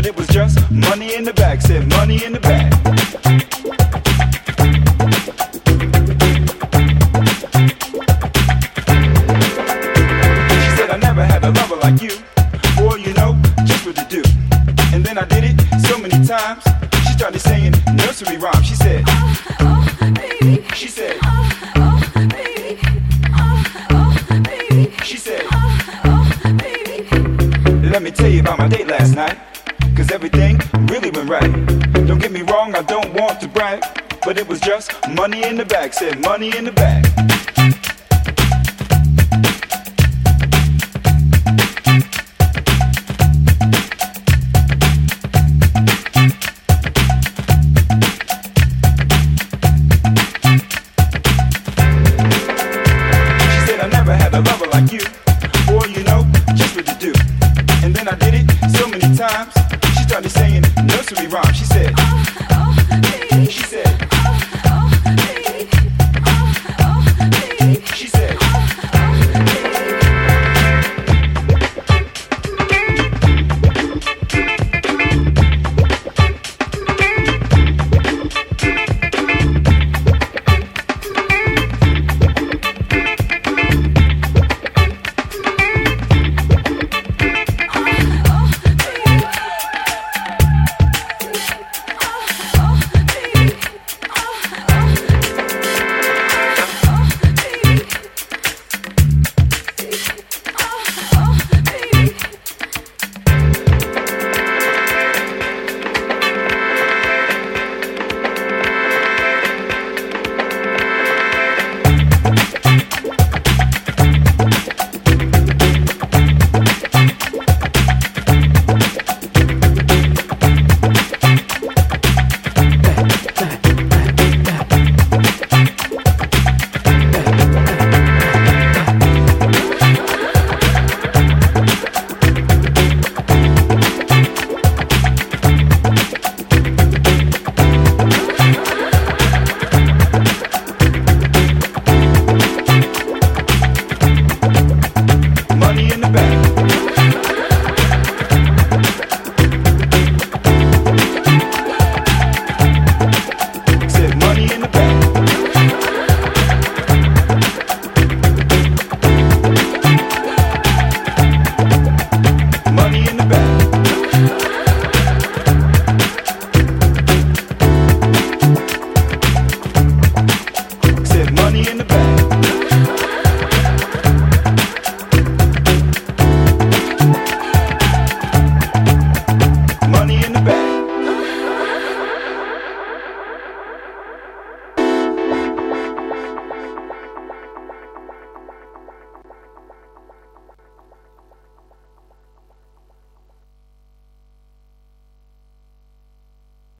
but it was just money in the bag. Said money in the bag. She said I never had a lover like you. Boy, you know just what to do. And then I did it so many times. She started saying nursery rhymes. She said, baby. She said, baby. Baby. She said, baby. let me tell you about my date last night. Cause everything really went right. Don't get me wrong, I don't want to brag, but it was just money in the bag. Said money in the bag. Like you, boy, you know just what to do. And then I did it so many times. She started saying nursery rhymes. She said,